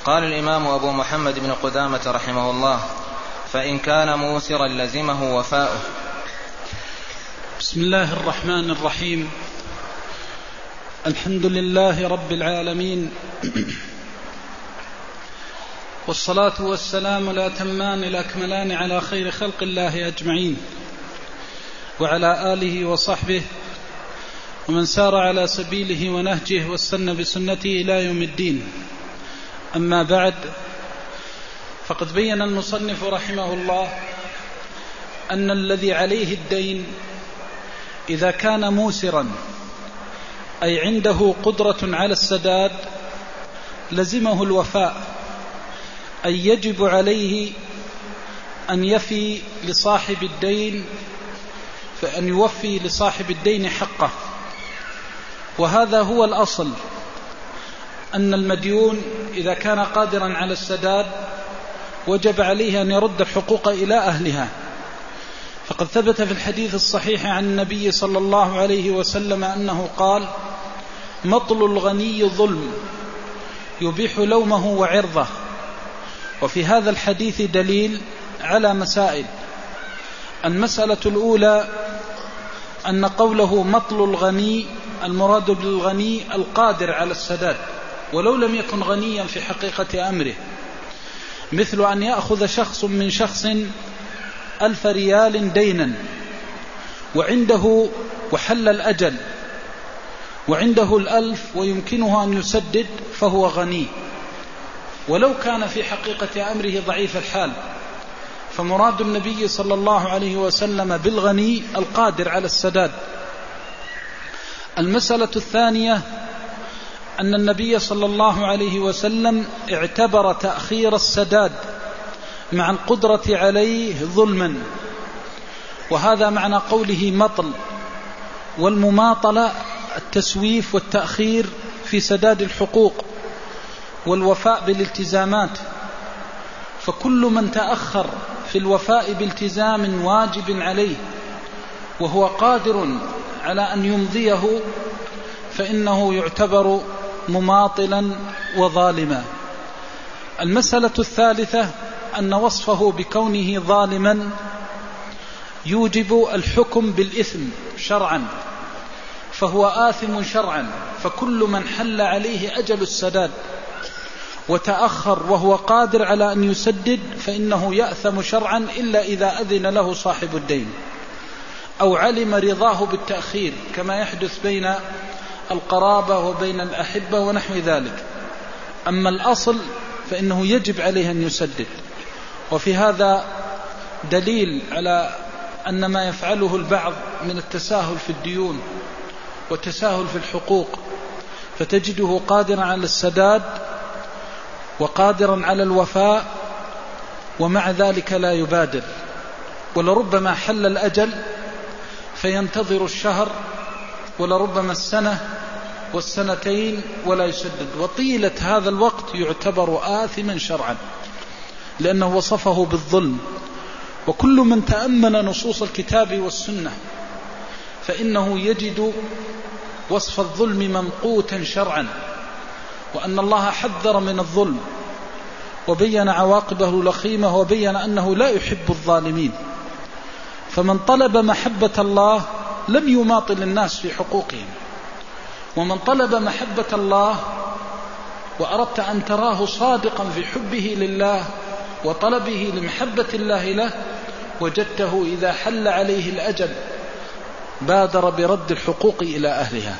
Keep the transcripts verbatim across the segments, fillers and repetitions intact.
قال الإمام أبو محمد بن قدامة رحمه الله: فإن كان موسرا لزمه وفاؤه. بسم الله الرحمن الرحيم. الحمد لله رب العالمين، والصلاة والسلام الأتمان الأكملان على خير خلق الله أجمعين، وعلى آله وصحبه ومن سار على سبيله ونهجه واستنى بسنته إلى يوم الدين. أما بعد، فقد بين المصنف رحمه الله أن الذي عليه الدين إذا كان موسرا، أي عنده قدرة على السداد، لزمه الوفاء، أي يجب عليه أن يفي لصاحب الدين، فأن يوفي لصاحب الدين حقه. وهذا هو الأصل، أن المديون إذا كان قادرا على السداد وجب عليه أن يرد الحقوق إلى أهلها. فقد ثبت في الحديث الصحيح عن النبي صلى الله عليه وسلم أنه قال: مطل الغني ظلم يبيح لومه وعرضه. وفي هذا الحديث دليل على مسائل. المسألة الأولى أن قوله مطل الغني، المراد بالغني القادر على السداد، ولو لم يكن غنيا في حقيقة أمره، مثل أن يأخذ شخص من شخص ألف ريال دينا وعنده وحل الأجل وعنده الألف ويمكنه أن يسدد، فهو غني، ولو كان في حقيقة أمره ضعيف الحال. فمراد النبي صلى الله عليه وسلم بالغني القادر على السداد. المسألة الثانية أن النبي صلى الله عليه وسلم اعتبر تأخير السداد مع القدرة عليه ظلما، وهذا معنى قوله مطل. والمماطلة التسويف والتأخير في سداد الحقوق والوفاء بالالتزامات. فكل من تأخر في الوفاء بالتزام واجب عليه وهو قادر على أن يمضيه، فإنه يعتبر مماطلا وظالما. المسألة الثالثة أن وصفه بكونه ظالما يوجب الحكم بالإثم شرعا، فهو آثم شرعا. فكل من حل عليه أجل السداد وتأخر وهو قادر على أن يسدد فإنه يأثم شرعا، إلا إذا أذن له صاحب الدين أو علم رضاه بالتأخير، كما يحدث بين القرابة وبين الأحبة ونحو ذلك. أما الأصل فإنه يجب عليه أن يسدد. وفي هذا دليل على أن ما يفعله البعض من التساهل في الديون والتساهل في الحقوق، فتجده قادرا على السداد وقادرا على الوفاء، ومع ذلك لا يبادر، ولربما حل الأجل فينتظر الشهر، ولربما السنة والسنتين ولا يسدد، وطيلة هذا الوقت يعتبر آثما شرعا لأنه وصفه بالظلم. وكل من تأمل نصوص الكتاب والسنة فإنه يجد وصف الظلم ممقوتا شرعا، وأن الله حذر من الظلم وبين عواقبه الوخيمة، وبين أنه لا يحب الظالمين. فمن طلب محبة الله لم يماطل الناس في حقوقهم، ومن طلب محبة الله وأردت أن تراه صادقا في حبه لله وطلبه لمحبة الله له، وجدته إذا حل عليه الأجل بادر برد الحقوق إلى أهلها.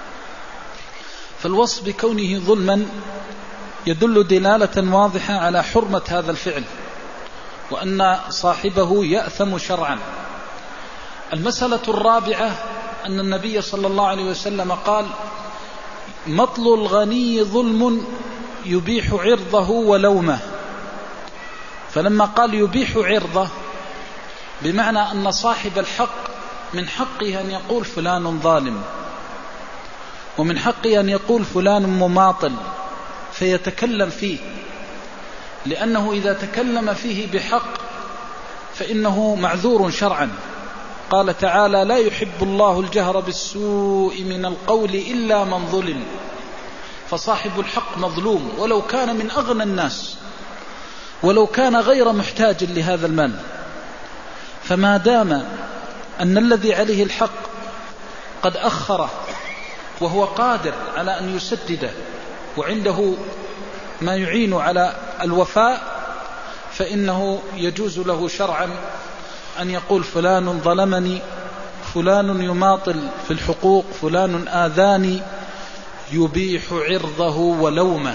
فالوصف بكونه ظلما يدل دلالة واضحة على حرمة هذا الفعل، وأن صاحبه يأثم شرعا. المسألة الرابعة أن النبي صلى الله عليه وسلم قال: مطل الغني ظلم يبيح عرضه ولومه. فلما قال يبيح عرضه بمعنى أن صاحب الحق من حقه أن يقول فلان ظالم، ومن حقه أن يقول فلان مماطل فيتكلم فيه، لأنه إذا تكلم فيه بحق فإنه معذور شرعا. قال تعالى: لا يحب الله الجهر بالسوء من القول إلا من ظلم. فصاحب الحق مظلوم ولو كان من أغنى الناس، ولو كان غير محتاج لهذا المال. فما دام أن الذي عليه الحق قد أخره وهو قادر على أن يسدده وعنده ما يعين على الوفاء، فإنه يجوز له شرعا أن يقول فلان ظلمني، فلان يماطل في الحقوق، فلان آذاني، يبيح عرضه ولومه.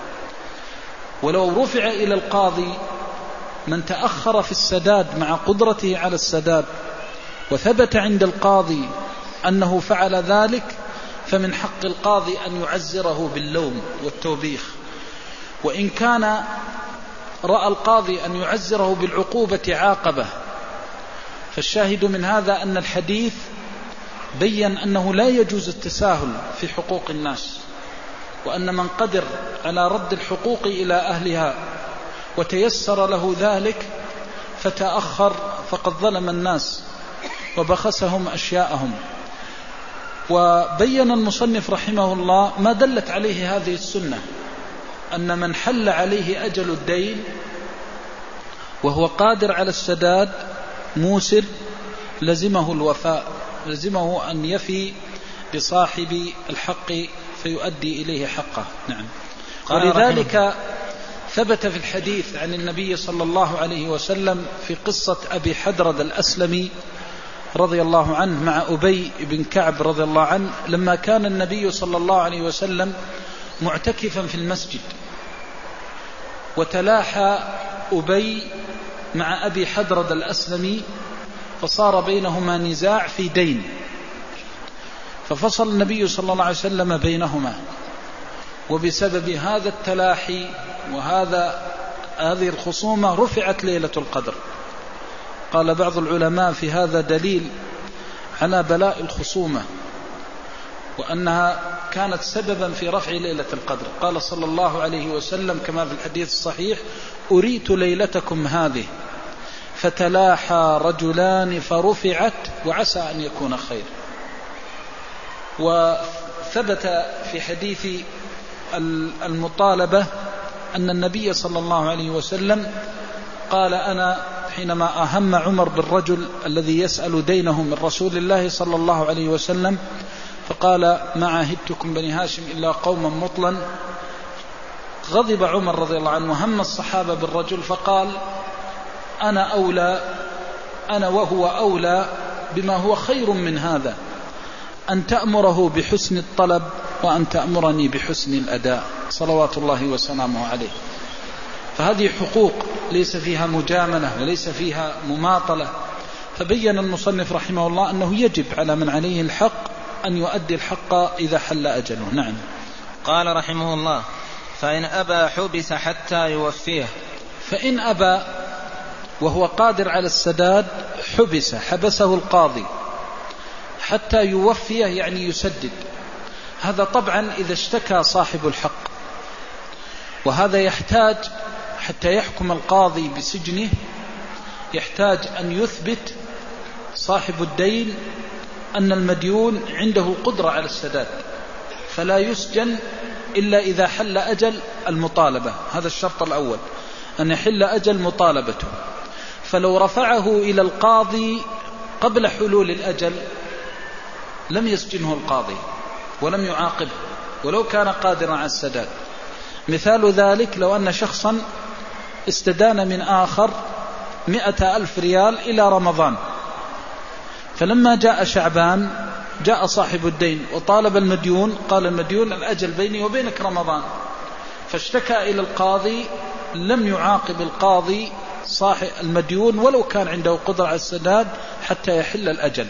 ولو رفع إلى القاضي من تأخر في السداد مع قدرته على السداد وثبت عند القاضي أنه فعل ذلك، فمن حق القاضي أن يعزره باللوم والتوبيخ. وإن كان رأى القاضي أن يعزره بالعقوبة عاقبة. فالشاهد من هذا أن الحديث بيّن أنه لا يجوز التساهل في حقوق الناس، وأن من قدر على رد الحقوق إلى أهلها وتيسر له ذلك فتأخر فقد ظلم الناس وبخسهم أشياءهم. وبين المصنف رحمه الله ما دلت عليه هذه السنة، أن من حل عليه أجل الدين وهو قادر على السداد موسر لزمه الوفاء، لزمه أن يفي بصاحب الحق فيؤدي إليه حقه. نعم. ولذلك ثبت في الحديث عن النبي صلى الله عليه وسلم في قصة أبي حدرد الأسلمي رضي الله عنه مع أبي بن كعب رضي الله عنه، لما كان النبي صلى الله عليه وسلم معتكفا في المسجد، وتلاحى أبي مع أبي حدرد الأسلمي، فصار بينهما نزاع في دين، ففصل النبي صلى الله عليه وسلم بينهما. وبسبب هذا التلاحي وهذا هذه الخصومة رفعت ليلة القدر. قال بعض العلماء في هذا دليل على بلاء الخصومة، وأنها كانت سببا في رفع ليلة القدر. قال صلى الله عليه وسلم كما في الحديث الصحيح: أريت ليلتكم هذه فتلاحى رجلان فرفعت وعسى أن يكون خير. وثبت في حديث المطالبة أن النبي صلى الله عليه وسلم قال: أنا حينما أهم عمر بالرجل الذي يسأل دينه من رسول الله صلى الله عليه وسلم، فقال: ما عاهدتكم بني هاشم إلا قوما مطلا. غضب عمر رضي الله عنه وهم الصحابة بالرجل، فقال: أنا أولى أنا وهو أولى بما هو خير من هذا، أن تأمره بحسن الطلب وأن تأمرني بحسن الأداء، صلوات الله وسلامه عليه. فهذه حقوق ليس فيها مجاملة وليس فيها مماطلة. فبين المصنف رحمه الله أنه يجب على من عليه الحق أن يؤدي الحق إذا حل أجله. نعم. قال رحمه الله: فإن أبى حبس حتى يوفيه. فإن أبى وهو قادر على السداد حبس، حبسه القاضي حتى يوفيه، يعني يسدد. هذا طبعا إذا اشتكى صاحب الحق، وهذا يحتاج حتى يحكم القاضي بسجنه، يحتاج أن يثبت صاحب الدين أن المديون عنده قدرة على السداد، فلا يسجن إلا إذا حل أجل المطالبة. هذا الشرط الأول، أن يحل أجل مطالبته. فلو رفعه إلى القاضي قبل حلول الأجل لم يسجنه القاضي ولم يعاقبه ولو كان قادرا على السداد. مثال ذلك لو أن شخصا استدان من آخر مئة ألف ريال إلى رمضان، فلما جاء شعبان جاء صاحب الدين وطالب المديون، قال المديون: الأجل بيني وبينك رمضان، فاشتكى إلى القاضي، لم يعاقب القاضي صاحب المديون ولو كان عنده قدرة على السداد حتى يحل الأجل.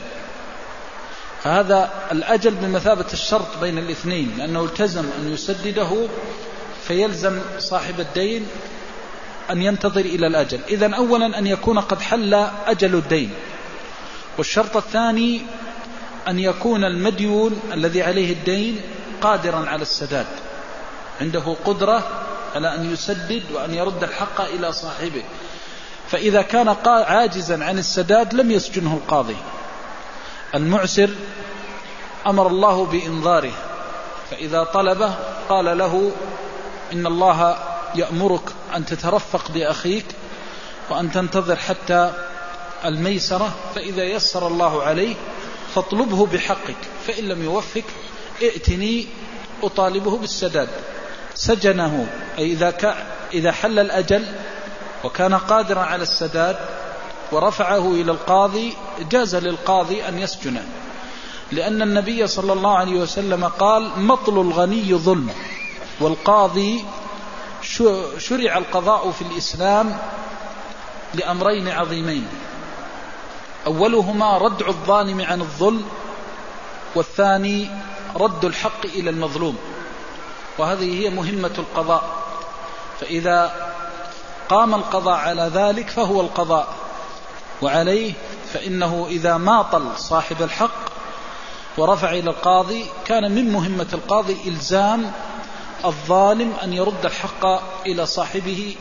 فهذا الأجل بمثابة الشرط بين الاثنين، لأنه التزم أن يسدده، فيلزم صاحب الدين أن ينتظر إلى الأجل. إذن أولا أن يكون قد حل أجل الدين. والشرط الثاني أن يكون المديون الذي عليه الدين قادرا على السداد، عنده قدرة على أن يسدد وأن يرد الحق إلى صاحبه. فإذا كان عاجزا عن السداد لم يسجنه القاضي. المعسر أمر الله بإنظاره، فإذا طلبه قال له إن الله يأمرك أن تترفق بأخيك وأن تنتظر حتى الميسرة، فإذا يسر الله عليه فاطلبه بحقك، فإن لم يوفق ائتني أطالبه بالسداد. سجنه، أي إذا, إذا حل الأجل وكان قادرا على السداد ورفعه إلى القاضي جاز للقاضي أن يسجنه، لأن النبي صلى الله عليه وسلم قال مطل الغني ظلم. والقاضي شرع القضاء في الإسلام لأمرين عظيمين، أولهما ردع الظالم عن الظلم، والثاني رد الحق إلى المظلوم، وهذه هي مهمة القضاء. فإذا قام القضاء على ذلك فهو القضاء وعليه، فإنه إذا ماطل صاحب الحق ورفع إلى القاضي كان من مهمة القاضي إلزام الظالم أن يرد الحق إلى صاحبه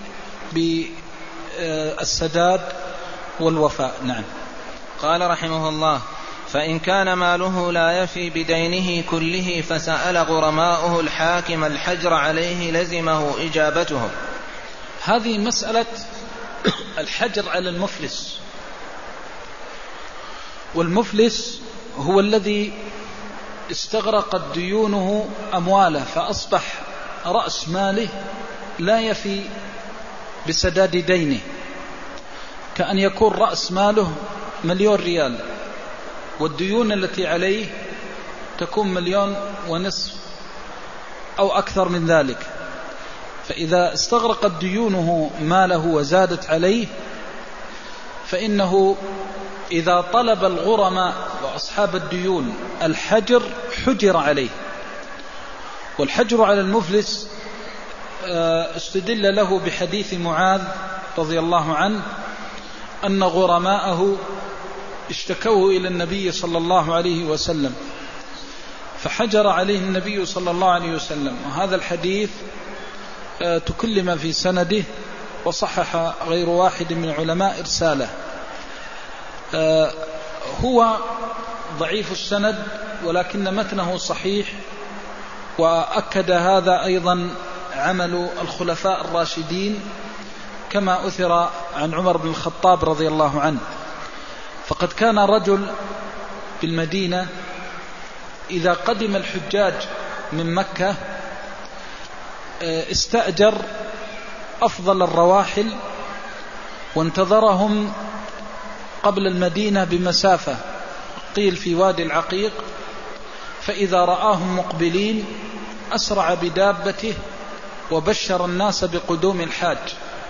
بالسداد والوفاء. نعم. قال رحمه الله: فإن كان ماله لا يفي بدينه كله فسأل غرماؤه الحاكم الحجر عليه لزمه إجابتهم. هذه مسألة الحجر على المفلس. والمفلس هو الذي استغرقت ديونه أمواله فأصبح رأس ماله لا يفي بسداد دينه، كأن يكون رأس ماله مليون ريال والديون التي عليه تكون مليون ونصف أو أكثر من ذلك. فإذا استغرقت ديونه ماله وزادت عليه فإنه إذا طلب الغرماء وأصحاب الديون الحجر حجر عليه. والحجر على المفلس استدل له بحديث معاذ رضي الله عنه أن غرماءه اشتكوه إلى النبي صلى الله عليه وسلم فحجر عليه النبي صلى الله عليه وسلم. وهذا الحديث تكلم في سنده وصحح غير واحد من علماء إرساله. هو ضعيف السند ولكن متنه صحيح، وأكد هذا أيضا عمل الخلفاء الراشدين كما أثر عن عمر بن الخطاب رضي الله عنه. فقد كان رجل بالمدينة إذا قدم الحجاج من مكة استأجر أفضل الرواحل وانتظرهم قبل المدينة بمسافة، قيل في وادي العقيق، فإذا رآهم مقبلين أسرع بدابته وبشر الناس بقدوم الحاج،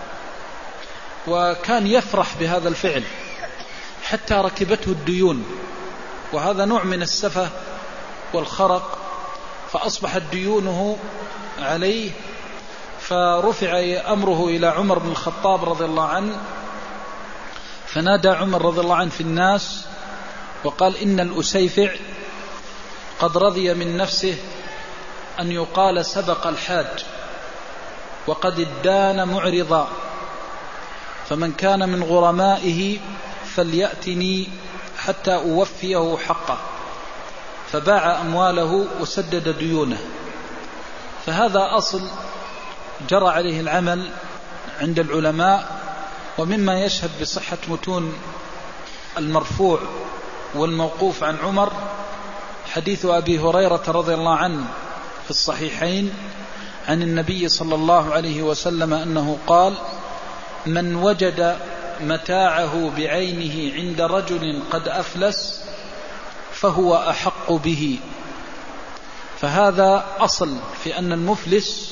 وكان يفرح بهذا الفعل حتى ركبته الديون، وهذا نوع من السفة والخرق، فأصبحت ديونه عليه، فرفع أمره إلى عمر بن الخطاب رضي الله عنه، فنادى عمر رضي الله عنه في الناس وقال: إن الأسيفع قد رضي من نفسه أن يقال سبق الحاج وقد ادان معرضا، فمن كان من غرمائه فليأتني حتى أوفيه حقه، فباع أمواله وسدد ديونه. فهذا أصل جرى عليه العمل عند العلماء، ومما يشهد بصحة متون المرفوع والموقوف عن عمر حديث أبي هريرة رضي الله عنه في الصحيحين عن النبي صلى الله عليه وسلم أنه قال: من وجد متاعه بعينه عند رجل قد أفلس فهو أحق به. فهذا أصل في أن المفلس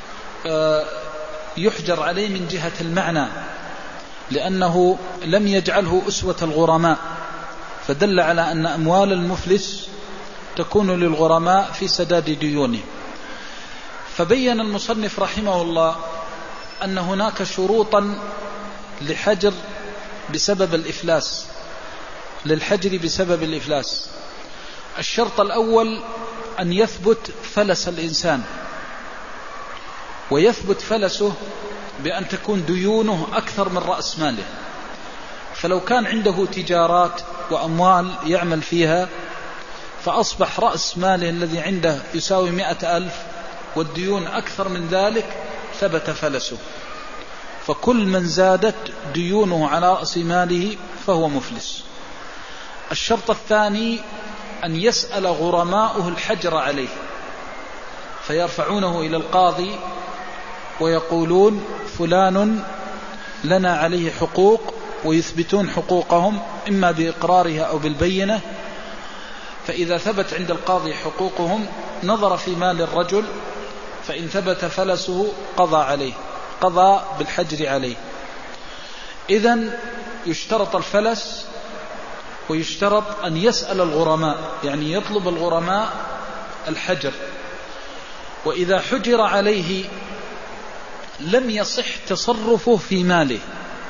يحجر عليه من جهة المعنى، لأنه لم يجعله أسوة الغرماء، فدل على أن أموال المفلس تكون للغرماء في سداد ديونه. فبين المصنف رحمه الله أن هناك شروطا لحجر بسبب الإفلاس للحجر بسبب الإفلاس. الشرط الأول أن يثبت فلس الإنسان، ويثبت فلسه بأن تكون ديونه أكثر من رأس ماله. فلو كان عنده تجارات وأموال يعمل فيها فأصبح رأس ماله الذي عنده يساوي مئة ألف والديون أكثر من ذلك، ثبت فلسه. فكل من زادت ديونه على رأس ماله فهو مفلس. الشرط الثاني أن يسأل غرماؤه الحجر عليه، فيرفعونه إلى القاضي ويقولون فلان لنا عليه حقوق، ويثبتون حقوقهم إما بإقرارها أو بالبينة. فإذا ثبت عند القاضي حقوقهم نظر في مال الرجل، فإن ثبت فلسه قضى عليه، قضى بالحجر عليه. إذن يشترط الفلس، ويشترط أن يسأل الغرماء، يعني يطلب الغرماء الحجر. وإذا حجر عليه لم يصح تصرفه في ماله.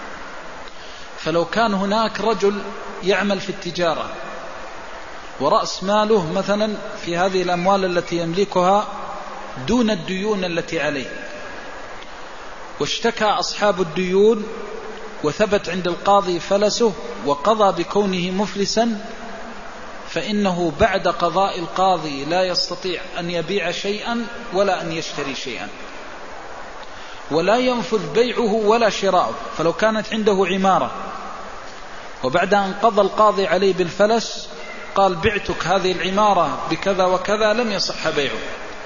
فلو كان هناك رجل يعمل في التجارة ورأس ماله مثلا في هذه الأموال التي يملكها دون الديون التي عليه، واشتكى أصحاب الديون وثبت عند القاضي فلسه وقضى بكونه مفلسا، فإنه بعد قضاء القاضي لا يستطيع أن يبيع شيئا ولا أن يشتري شيئا، ولا ينفذ بيعه ولا شراؤه. فلو كانت عنده عمارة وبعد أن قضى القاضي عليه بالفلس قال بعتك هذه العمارة بكذا وكذا، لم يصح بيعه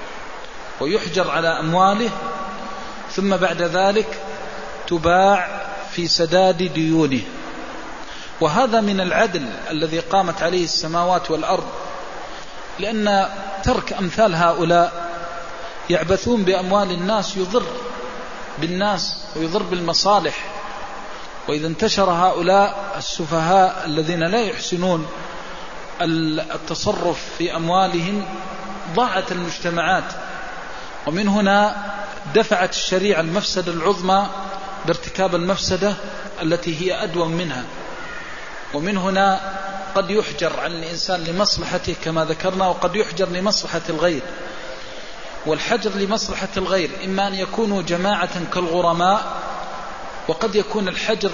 ويحجر على أمواله، ثم بعد ذلك تباع في سداد ديونه. وهذا من العدل الذي قامت عليه السماوات والأرض، لأن ترك أمثال هؤلاء يعبثون بأموال الناس يضر بالناس ويضر بالمصالح. وإذا انتشر هؤلاء السفهاء الذين لا يحسنون التصرف في أموالهم ضاعت المجتمعات. ومن هنا دفعت الشريعة المفسدة العظمى بارتكاب المفسدة التي هي أدوم منها. ومن هنا قد يحجر عن الإنسان لمصلحته كما ذكرنا، وقد يحجر لمصلحة الغير. والحجر لمصلحة الغير إما أن يكونوا جماعة كالغرماء، وقد يكون الحجر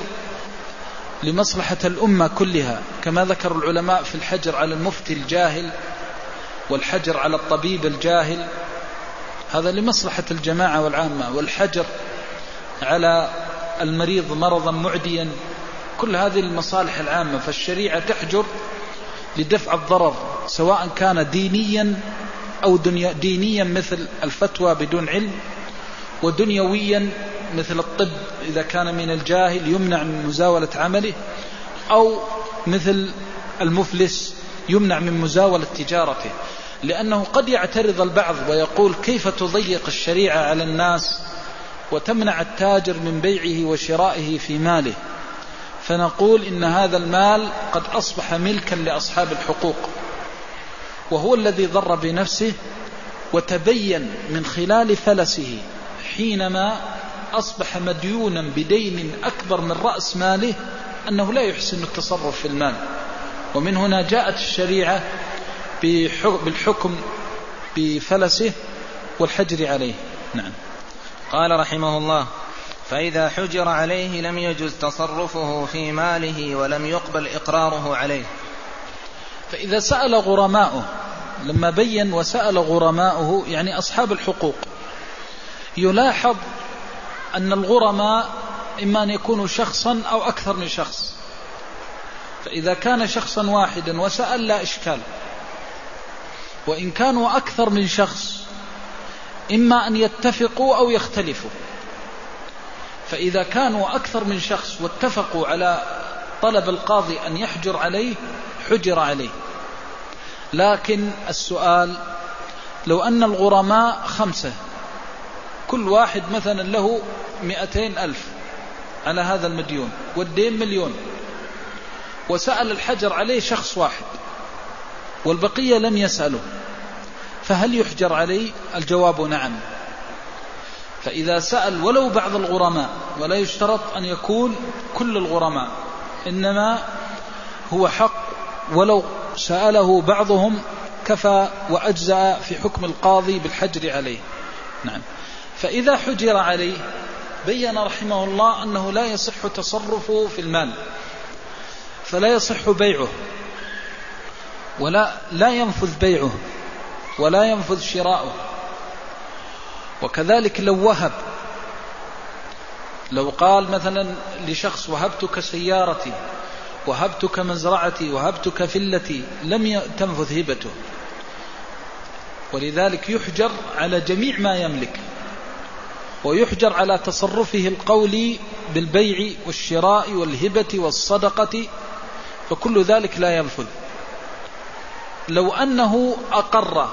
لمصلحة الأمة كلها، كما ذكر العلماء في الحجر على المفتي الجاهل والحجر على الطبيب الجاهل، هذا لمصلحة الجماعة والعامة. والحجر على المريض مرضا معديا، كل هذه المصالح العامة. فالشريعة تحجر لدفع الضرر، سواء كان دينيا أو دنيا دينيا مثل الفتوى بدون علم، ودنيويا مثل الطب إذا كان من الجاهل يمنع من مزاولة عمله، أو مثل المفلس يمنع من مزاولة تجارته. لأنه قد يعترض البعض ويقول كيف تضيق الشريعة على الناس وتمنع التاجر من بيعه وشرائه في ماله؟ فنقول إن هذا المال قد أصبح ملكا لأصحاب الحقوق، وهو الذي ضر بنفسه. وتبين من خلال فلسه حينما أصبح مديونا بدين أكبر من رأس ماله أنه لا يحسن التصرف في المال. ومن هنا جاءت الشريعة بالحكم بفلسه والحجر عليه. نعم. قال رحمه الله: فإذا حجر عليه لم يجز تصرفه في ماله ولم يقبل إقراره عليه. فإذا سأل غرماؤه، لما بين وسأل غرماؤه يعني أصحاب الحقوق، يلاحظ أن الغرماء إما أن يكونوا شخصا أو أكثر من شخص. فإذا كان شخصا واحدا وسأل لا إشكال، وإن كانوا أكثر من شخص إما أن يتفقوا أو يختلفوا. فإذا كانوا أكثر من شخص واتفقوا على طلب القاضي أن يحجر عليه حجر عليه. لكن السؤال: لو أن الغرماء خمسة، كل واحد مثلا له مئتين ألف على هذا المديون والدين مليون، وسأل الحجر عليه شخص واحد والبقية لم يسأله، فهل يحجر عليه؟ الجواب نعم. فإذا سأل ولو بعض الغرماء، ولا يشترط أن يكون كل الغرماء، إنما هو حق ولو سأله بعضهم كفى وأجزأ في حكم القاضي بالحجر عليه. نعم. فإذا حجر عليه بين رحمه الله أنه لا يصح تصرفه في المال، فلا يصح بيعه ولا لا ينفذ بيعه ولا ينفذ شراؤه. وكذلك لو وهب، لو قال مثلا لشخص وهبتك سيارتي، وهبتك مزرعتي، وهبتك فلتي، لم تنفذ هبته، ولذلك يحجر على جميع ما يملك، ويحجر على تصرفه القولي بالبيع والشراء والهبة والصدقة، فكل ذلك لا ينفذ. لو أنه أقر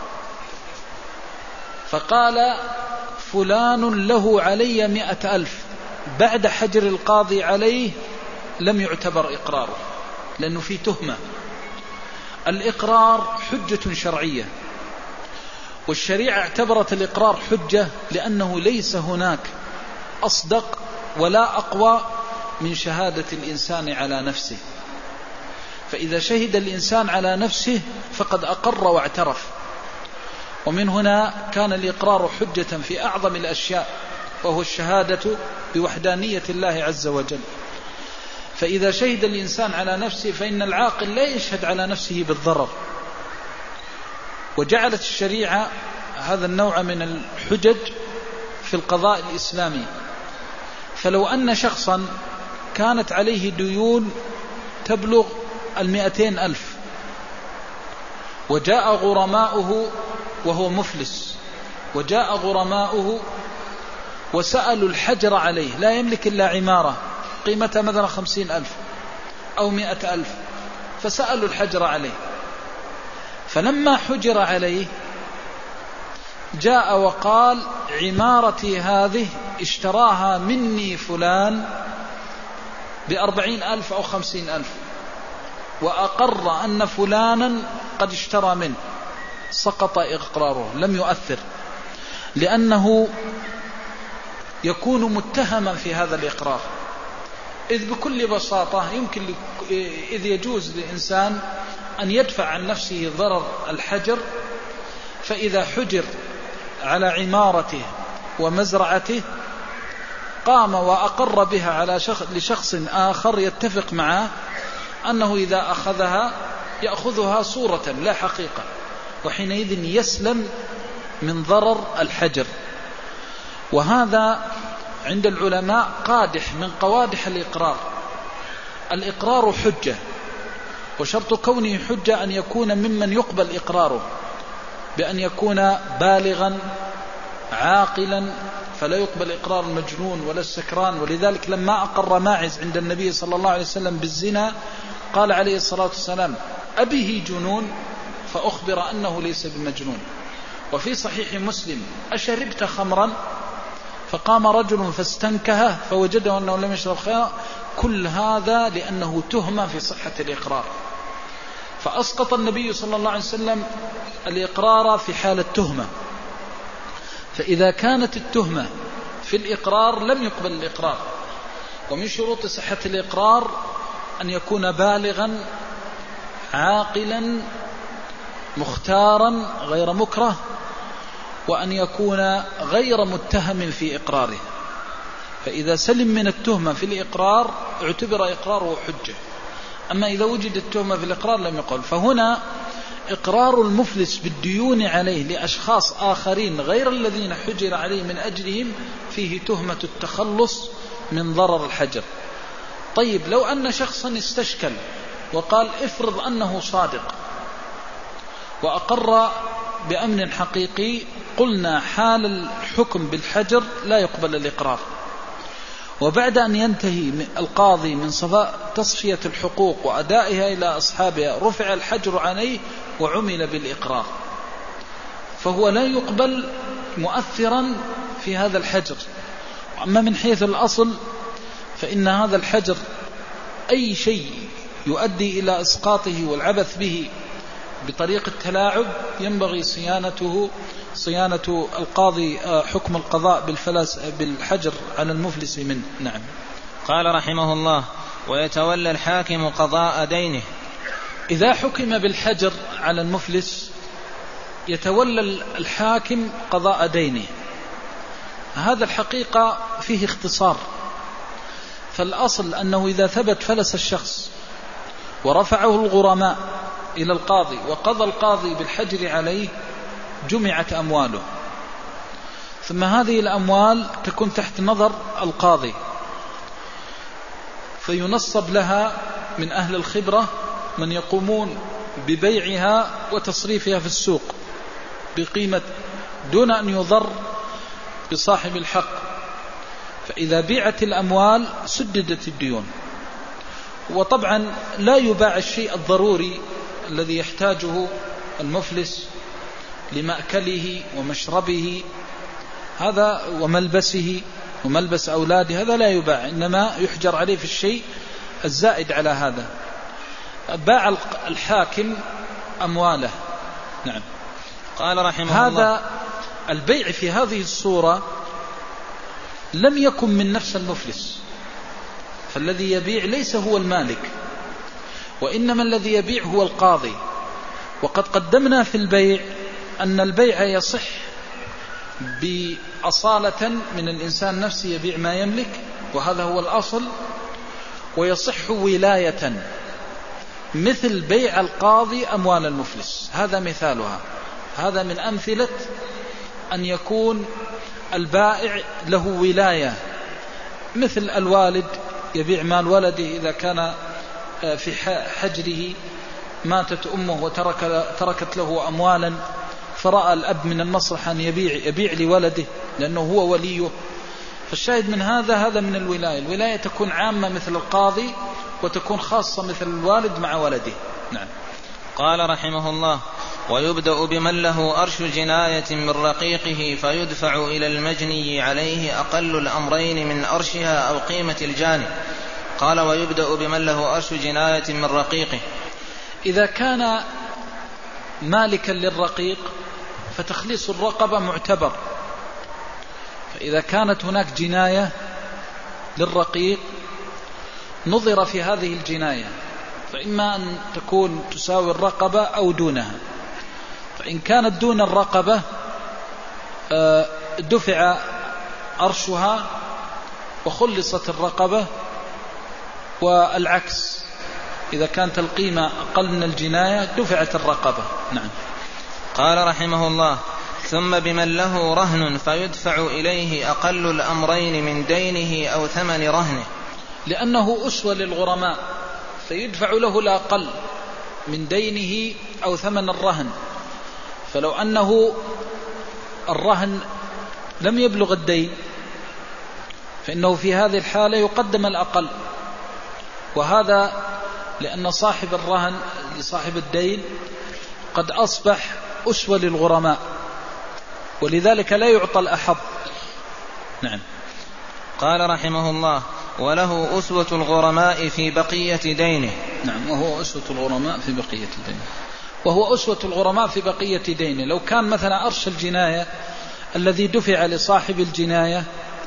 فقال فلان له علي مئة ألف بعد حجر القاضي عليه، لم يعتبر إقراره، لأنه في تهمة. الإقرار حجة شرعية، والشريعة اعتبرت الإقرار حجة لأنه ليس هناك أصدق ولا أقوى من شهادة الإنسان على نفسه. فإذا شهد الإنسان على نفسه فقد أقر واعترف، ومن هنا كان الإقرار حجة في أعظم الأشياء، وهو الشهادة بوحدانية الله عز وجل. فإذا شهد الإنسان على نفسه فإن العاقل لا يشهد على نفسه بالضرر. وجعلت الشريعة هذا النوع من الحجج في القضاء الإسلامي. فلو أن شخصا كانت عليه ديون تبلغ المئتين ألف، وجاء غرماؤه وهو مفلس، وجاء غرماؤه وسألوا الحجر عليه، لا يملك إلا عمارة قيمتها مثلا خمسين ألف أو مئة ألف، فسألوا الحجر عليه. فلما حجر عليه جاء وقال عمارتي هذه اشتراها مني فلان بأربعين ألف أو خمسين ألف، وأقر أن فلانا قد اشترى منه، سقط إقراره، لم يؤثر، لأنه يكون متهما في هذا الإقرار. إذ بكل بساطة يمكن إذ يجوز للإنسان أن يدفع عن نفسه ضرر الحجر، فإذا حجر على عمارته ومزرعته قام وأقر بها على شخص لشخص آخر يتفق معه أنه إذا أخذها يأخذها صورة لا حقيقة، وحينئذ يسلم من ضرر الحجر. وهذا عند العلماء قادح من قوادح الإقرار. الإقرار حجة، وشرط كونه حجة أن يكون ممن يقبل إقراره، بأن يكون بالغا عاقلا، فلا يقبل إقرار المجنون ولا السكران. ولذلك لما أقر ماعز عند النبي صلى الله عليه وسلم بالزنا قال عليه الصلاة والسلام أبه جنون، فأخبر أنه ليس بمجنون. وفي صحيح مسلم أشربت خمرا، فقام رجل فاستنكه فوجده أنه لم يشرب خمرا. كل هذا لأنه تهمة في صحة الإقرار، فأسقط النبي صلى الله عليه وسلم الإقرار في حال التهمة. فإذا كانت التهمة في الإقرار لم يقبل الإقرار. ومن شروط صحة الإقرار أن يكون بالغا عاقلا مختارا غير مكره، وأن يكون غير متهم في إقراره. فإذا سلم من التهمة في الإقرار اعتبر إقراره حجة. أما إذا وجد التهمة في الإقرار لم يقل. فهنا إقرار المفلس بالديون عليه لأشخاص آخرين غير الذين حجر عليه من أجلهم فيه تهمة التخلص من ضرر الحجر. طيب لو أن شخصا استشكل وقال افرض أنه صادق وأقر بأمن حقيقي، قلنا حال الحكم بالحجر لا يقبل الإقرار. وبعد أن ينتهي القاضي من صفاء تصفية الحقوق وأدائها إلى أصحابها رفع الحجر عليه وعمل بالإقرار، فهو لا يقبل مؤثرا في هذا الحجر. أما من حيث الأصل فإن هذا الحجر أي شيء يؤدي إلى إسقاطه والعبث به بطريق التلاعب ينبغي صيانته صيانة القاضي حكم القضاء بالفلاس بالحجر على المفلس منه. نعم. قال رحمه الله: ويتولى الحاكم قضاء دينه. إذا حكم بالحجر على المفلس يتولى الحاكم قضاء دينه. هذا الحقيقة فيه اختصار. فالأصل أنه إذا ثبت فلس الشخص ورفعه الغرماء إلى القاضي وقضى القاضي بالحجر عليه جمعت أمواله، ثم هذه الأموال تكون تحت نظر القاضي فينصب لها من أهل الخبرة من يقومون ببيعها وتصريفها في السوق بقيمة دون أن يضر بصاحب الحق. فإذا بيعت الأموال سددت الديون. وطبعا لا يباع الشيء الضروري الذي يحتاجه المفلس لمأكله ومشربه هذا وملبسه وملبس أولاده، هذا لا يباع، إنما يحجر عليه في الشيء الزائد على هذا. باع الحاكم أمواله. نعم. قال رحمه الله هذا البيع في هذه الصورة لم يكن من نفس المفلس، فالذي يبيع ليس هو المالك، وإنما الذي يبيع هو القاضي. وقد قدمنا في البيع أن البيع يصح بأصالة من الإنسان نفسه يبيع ما يملك، وهذا هو الأصل، ويصح ولاية مثل بيع القاضي أموال المفلس، هذا مثالها. هذا من أمثلة أن يكون البائع له ولاية، مثل الوالد يبيع مال ولده إذا كان في حجره ماتت أمه وترك تركت له أموالا، فرأى الأب من المصلحة أن يبيع يبيع لولده لأنه هو وليه. فالشاهد من هذا هذا من الولاية. الولاية تكون عامة مثل القاضي، وتكون خاصة مثل الوالد مع ولده. نعم. قال رحمه الله: ويبدأ بمن له أرش جناية من رقيقه فيدفع إلى المجني عليه أقل الأمرين من أرشها أو قيمة الجاني. قال: ويبدأ بمن له أرش جناية من رقيقه. إذا كان مالكا للرقيق فتخليص الرقبة معتبر، فإذا كانت هناك جناية للرقيق نظر في هذه الجناية، فإما أن تكون تساوي الرقبة أو دونها. فإن كانت دون الرقبة دفع أرشها وخلصت الرقبة، والعكس إذا كانت القيمة أقل من الجناية دفعت الرقبة. نعم. قال رحمه الله: ثم بمن له رهن فيدفع إليه أقل الأمرين من دينه أو ثمن رهنه، لأنه أسوة للغرماء فيدفع له الأقل من دينه أو ثمن الرهن. فلو أنه الرهن لم يبلغ الدين فإنه في هذه الحالة يقدم الأقل، وهذا لأن صاحب الرهن لصاحب الدين قد أصبح أسوة للغرماء، ولذلك لا يعطى الأحظ. نعم. قال رحمه الله: وله أسوة الغرماء في بقية دينه. نعم. وهو أسوة الغرماء في بقية دينه وهو أسوة الغرماء في بقية دينه. لو كان مثلا أرش الجناية الذي دفع لصاحب الجناية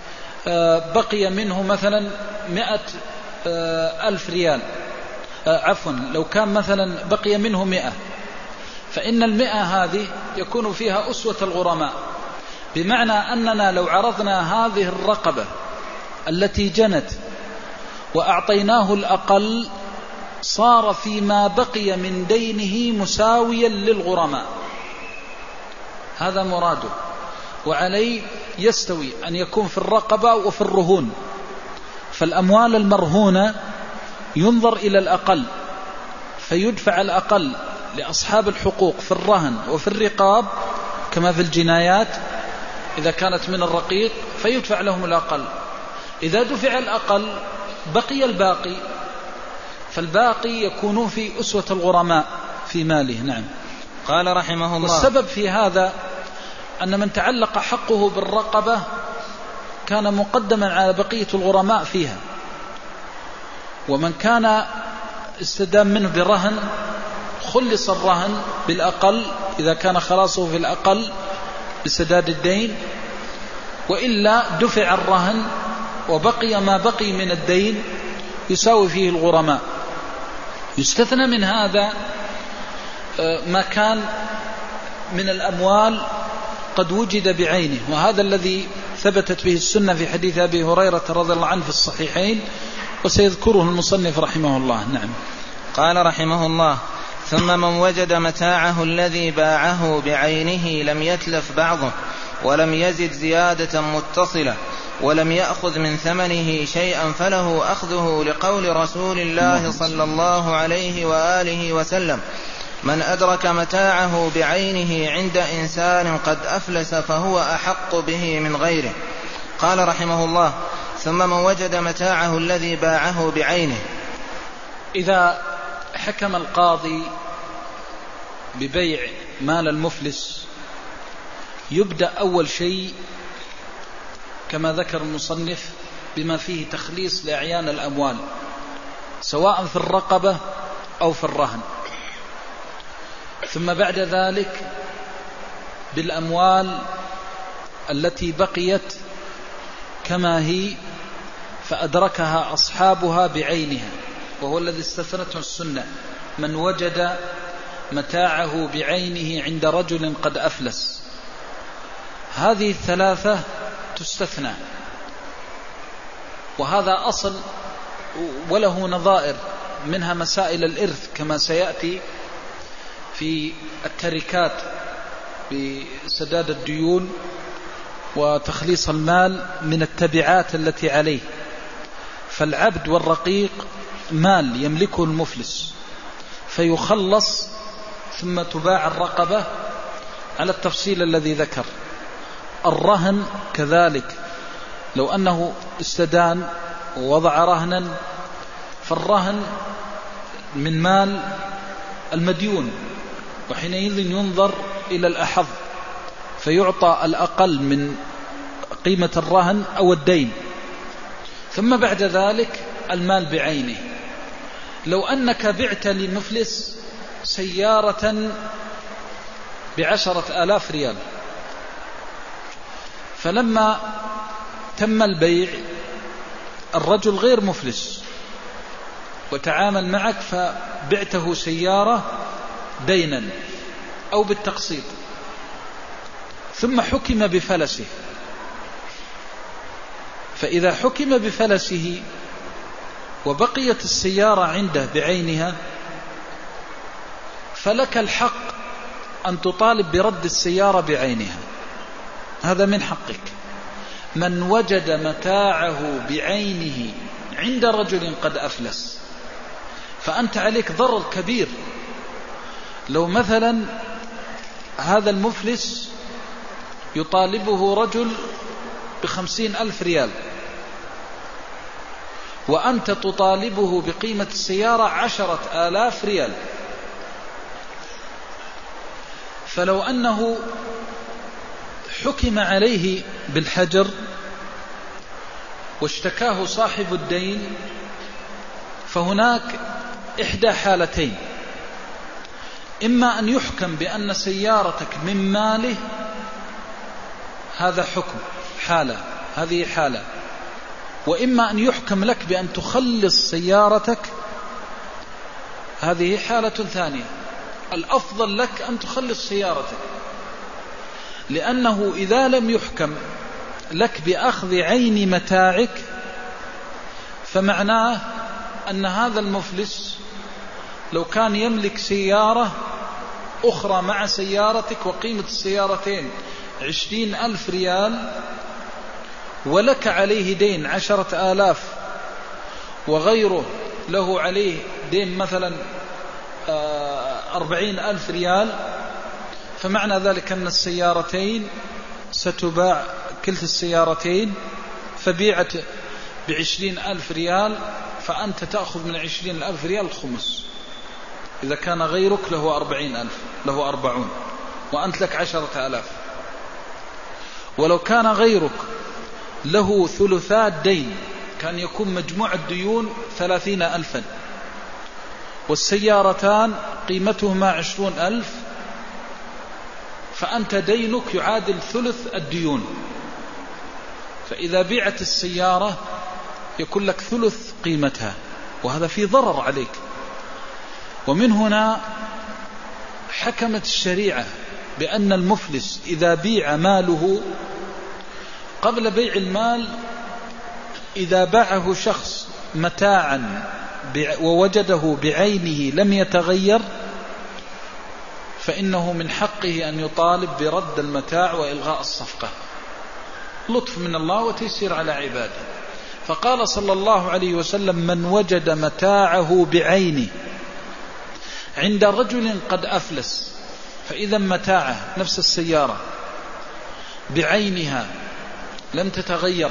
بقي منه مثلا مئة ألف ريال، عفوا لو كان مثلا بقي منه مئة، فإن المئة هذه يكون فيها أسوة الغرماء، بمعنى أننا لو عرضنا هذه الرقبة التي جنت وأعطيناه الأقل صار فيما بقي من دينه مساويا للغرماء، هذا مراده. وعليه يستوي أن يكون في الرقبة وفي الرهون. فالأموال المرهونة ينظر إلى الأقل فيدفع الأقل لأصحاب الحقوق في الرهن وفي الرقاب كما في الجنايات. إذا كانت من الرقيق فيدفع لهم الأقل. إذا دفع الأقل بقي الباقي، فالباقي يكون في أسوة الغرماء في ماله. نعم. قال رحمه الله: والسبب في هذا أن من تعلق حقه بالرقبة كان مقدما على بقية الغرماء فيها، ومن كان استدام منه برهن خلص الرهن بالأقل إذا كان خلاصه في الأقل بسداد الدين، وإلا دفع الرهن وبقي ما بقي من الدين يساوي فيه الغرماء. يستثنى من هذا ما كان من الأموال قد وجد بعينه، وهذا الذي ثبتت به السنة في حديث أبي هريرة رضي الله عنه في الصحيحين، وسيذكره المصنف رحمه الله. نعم. قال رحمه الله: ثم من وجد متاعه الذي باعه بعينه لم يتلف بعضه ولم يزد زيادة متصلة ولم يأخذ من ثمنه شيئا فله أخذه، لقول رسول الله صلى الله عليه وآله وسلم: من أدرك متاعه بعينه عند إنسان قد أفلس فهو أحق به من غيره. قال رحمه الله: ثم من وجد متاعه الذي باعه بعينه. إذا حكم القاضي ببيع مال المفلس يبدأ أول شيء كما ذكر المصنف بما فيه تخليص لأعيان الأموال، سواء في الرقبة أو في الرهن، ثم بعد ذلك بالأموال التي بقيت كما هي فأدركها أصحابها بعينها، وهو الذي استثنته السنة: من وجد متاعه بعينه عند رجل قد أفلس. هذه الثلاثة تستثنى، وهذا أصل وله نظائر، منها مسائل الإرث كما سيأتي في التركات بسداد الديون وتخليص المال من التبعات التي عليه. فالعبد والرقيق مال يملكه المفلس فيخلص ثم تباع الرقبة على التفصيل الذي ذكر. الرهن كذلك، لو أنه استدان ووضع رهنا فالرهن من مال المديون، وحينئذ ينظر إلى الأحظ فيعطى الأقل من قيمة الرهن أو الدين. ثم بعد ذلك المال بعينه. لو أنك بعت لمفلس سيارة بعشرة آلاف ريال، فلما تم البيع الرجل غير مفلس وتعامل معك فبعته سيارة دينا أو بالتقسيط، ثم حكم بفلسه. فإذا حكم بفلسه وبقيت السيارة عنده بعينها فلك الحق أن تطالب برد السيارة بعينها، هذا من حقك. من وجد متاعه بعينه عند رجل قد أفلس، فأنت عليك ضرر كبير. لو مثلا هذا المفلس يطالبه رجل بخمسين ألف ريال وأنت تطالبه بقيمة السيارة عشرة آلاف ريال، فلو أنه حكم عليه بالحجر واشتكاه صاحب الدين فهناك إحدى حالتين: إما أن يحكم بأن سيارتك من ماله، هذا حكم حالة، هذه حالة، وإما أن يحكم لك بأن تخلص سيارتك، هذه حالة ثانية. الأفضل لك أن تخلص سيارتك، لأنه إذا لم يحكم لك بأخذ عين متاعك فمعناه أن هذا المفلس لو كان يملك سيارة أخرى مع سيارتك وقيمة السيارتين عشرين ألف ريال ولك عليه دين عشرة آلاف وغيره له عليه دين مثلا أربعين ألف ريال، فمعنى ذلك أن السيارتين ستباع، كلتا السيارتين فبيعت بعشرين ألف ريال، فأنت تأخذ من عشرين ألف ريال خمس. إذا كان غيرك له أربعين ألف، له أربعون، وأنت لك عشرة آلاف. ولو كان غيرك له ثلثات دين، كان يكون مجموع الديون ثلاثين ألفا والسيارتان قيمتهما عشرون ألف، فأنت دينك يعادل ثلث الديون. فإذا بيعت السيارة يكون لك ثلث قيمتها، وهذا فيه ضرر عليك. ومن هنا حكمت الشريعة بأن المفلس إذا بيع ماله قبل بيع المال، إذا باعه شخص متاعا ووجده بعينه لم يتغير فإنه من حقه أن يطالب برد المتاع وإلغاء الصفقة، لطف من الله وتيسير على عباده. فقال صلى الله عليه وسلم: من وجد متاعه بعينه عند رجل قد أفلس، فإذا متاعه نفس السيارة بعينها لم تتغير،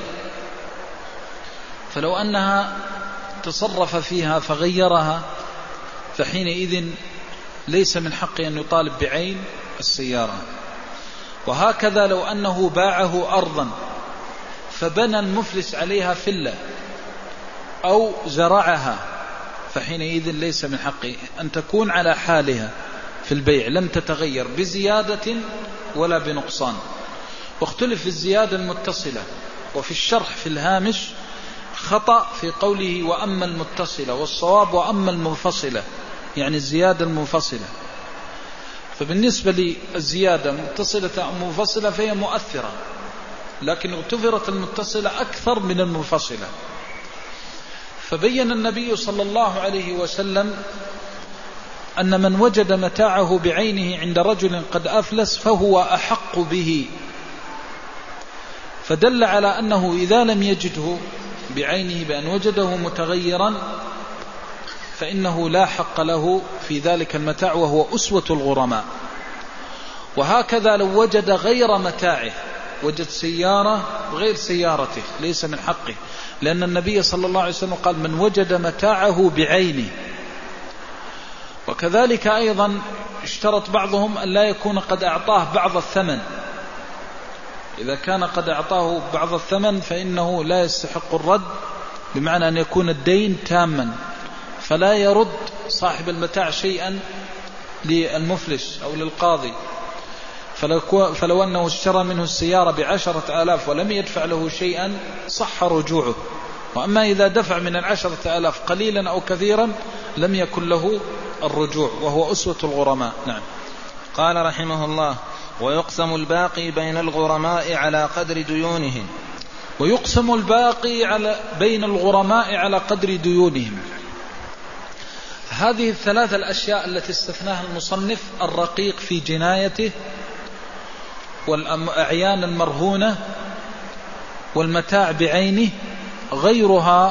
فلو أنها تصرف فيها فغيرها فحينئذ ليس من حقه أن يطالب بعين السيارة. وهكذا لو أنه باعه أرضا فبنى المفلس عليها فلة أو زرعها، فحينئذ ليس من حقه أن تكون على حالها في البيع لم تتغير بزيادة ولا بنقصان. واختلف في الزيادة المتصلة، وفي الشرح في الهامش خطأ في قوله وأما المتصلة، والصواب وأما المنفصلة، يعني الزيادة المنفصلة. فبالنسبة للزيادة متصلة أو منفصلة فهي مؤثرة، لكن اغتفرت المتصلة أكثر من المنفصلة. فبين النبي صلى الله عليه وسلم أن من وجد متاعه بعينه عند رجل قد أفلس فهو أحق به، فدل على أنه إذا لم يجده بعينه بأن وجده متغيرا فإنه لا حق له في ذلك المتاع، وهو أسوة الغرماء. وهكذا لو وجد غير متاعه، وجد سيارة غير سيارته، ليس من حقه، لأن النبي صلى الله عليه وسلم قال: من وجد متاعه بعينه. وكذلك أيضا اشترط بعضهم أن لا يكون قد أعطاه بعض الثمن، إذا كان قد أعطاه بعض الثمن فإنه لا يستحق الرد، بمعنى أن يكون الدين تاما، فلا يرد صاحب المتاع شيئا للمفلس أو للقاضي. فلو, فلو أنه اشترى منه السيارة بعشرة آلاف ولم يدفع له شيئا صح رجوعه، وأما إذا دفع من العشرة آلاف قليلا أو كثيرا لم يكن له الرجوع، وهو أسوة الغرماء. نعم. قال رحمه الله: ويقسم الباقي بين الغرماء على قدر ديونهم. ويقسم الباقي على بين الغرماء على قدر ديونهم. هذه الثلاث الأشياء التي استثناها المصنف: الرقيق في جنايته، والأعيان المرهونة، والمتاع بعينه، غيرها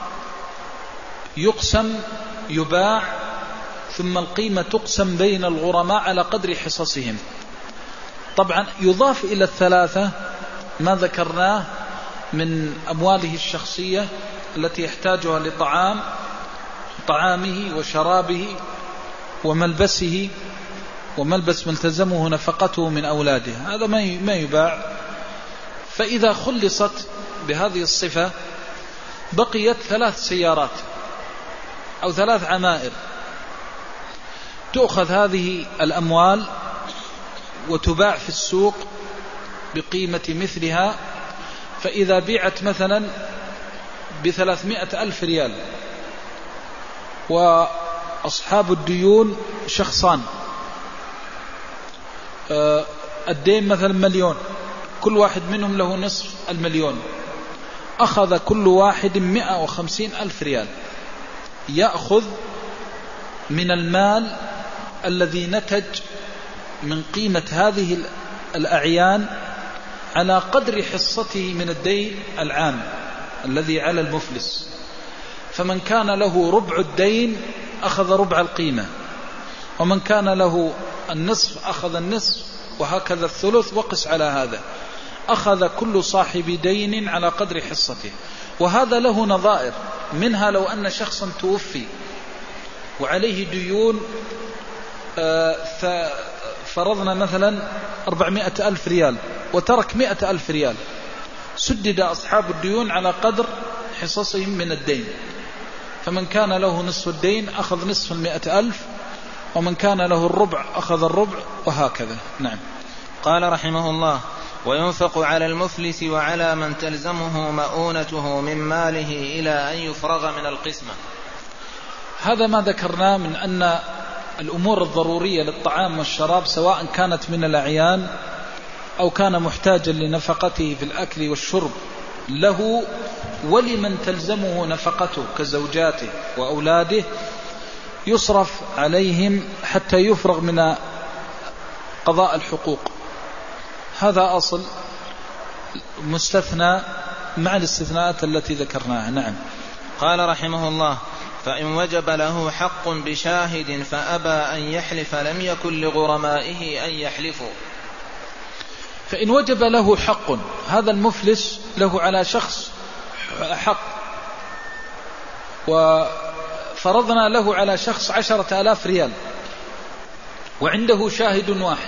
يقسم يباع ثم القيمة تقسم بين الغرماء على قدر حصصهم. طبعا يضاف إلى الثلاثة ما ذكرناه من أمواله الشخصية التي يحتاجها لطعام طعامه وشرابه وملبسه، وملبس ملتزمه نفقته من أولاده، هذا ما يباع. فإذا خلصت بهذه الصفة بقيت ثلاث سيارات أو ثلاث عمائر، تؤخذ هذه الأموال وتباع في السوق بقيمة مثلها. فإذا بيعت مثلا بثلاثمائة ألف ريال، وأصحاب الديون شخصان، الدين مثلا مليون، كل واحد منهم له نصف المليون، أخذ كل واحد مئة وخمسين ألف ريال، يأخذ من المال الذي نتج من قيمة هذه الأعيان على قدر حصته من الدين العام الذي على المفلس. فمن كان له ربع الدين أخذ ربع القيمة، ومن كان له النصف أخذ النصف، وهكذا الثلث، وقس على هذا. أخذ كل صاحب دين على قدر حصته. وهذا له نظائر، منها لو أن شخصا توفي وعليه ديون فرضنا مثلا أربعمائة ألف ريال وترك مائة ألف ريال، سدد أصحاب الديون على قدر حصصهم من الدين، فمن كان له نصف الدين أخذ نصف المائة ألف، ومن كان له الربع أخذ الربع، وهكذا. نعم. قال رحمه الله: وينفق على المفلس وعلى من تلزمه مؤونته من ماله إلى أن يفرغ من القسمة. هذا ما ذكرناه من أن الأمور الضرورية للطعام والشراب سواء كانت من الأعيان أو كان محتاجا لنفقته في الأكل والشرب له ولمن تلزمه نفقته كزوجاته وأولاده، يصرف عليهم حتى يفرغ من قضاء الحقوق. هذا أصل مستثنى مع الاستثناءات التي ذكرناها. نعم. قال رحمه الله: فإن وجب له حق بشاهد فأبى أن يحلف لم يكن لغرمائه أن يحلفوا. فإن وجب له حق، هذا المفلس له على شخص حق، وفرضنا له على شخص عشرة آلاف ريال وعنده شاهد واحد.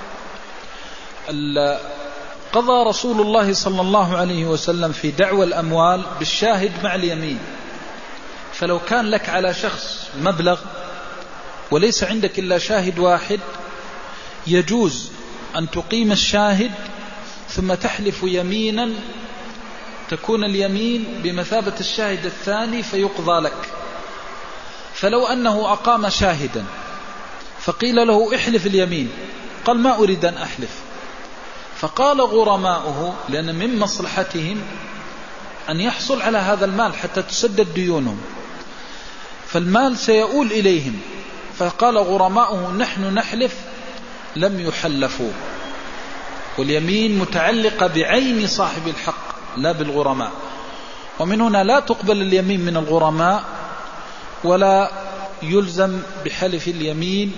قضى رسول الله صلى الله عليه وسلم في دعوى الأموال بالشاهد مع اليمين. فلو كان لك على شخص مبلغ وليس عندك إلا شاهد واحد، يجوز أن تقيم الشاهد ثم تحلف يمينا تكون اليمين بمثابة الشاهد الثاني فيقضى لك. فلو أنه أقام شاهدا فقيل له احلف اليمين، قال ما أريد أن أحلف، فقال غرماؤه لأن من مصلحتهم أن يحصل على هذا المال حتى تسدد ديونهم، فالمال سيؤول إليهم، فقال غرماؤه نحن نحلف، لم يحلفوا، واليمين متعلقة بعين صاحب الحق لا بالغرماء. ومن هنا لا تقبل اليمين من الغرماء ولا يلزم بحلف اليمين.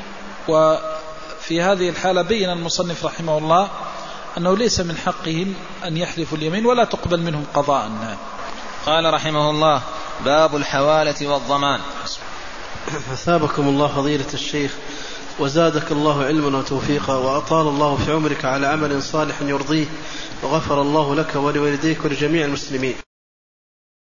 وفي هذه الحالة بين المصنف رحمه الله أنه ليس من حقهم أن يحلفوا اليمين ولا تقبل منهم قضاء. قال رحمه الله: باب الحوالة والضمان. أثابكم الله فضيلة الشيخ وزادك الله علما وتوفيقا، وأطال الله في عمرك على عمل صالح يرضيه، وغفر الله لك ولوالديك ولجميع المسلمين.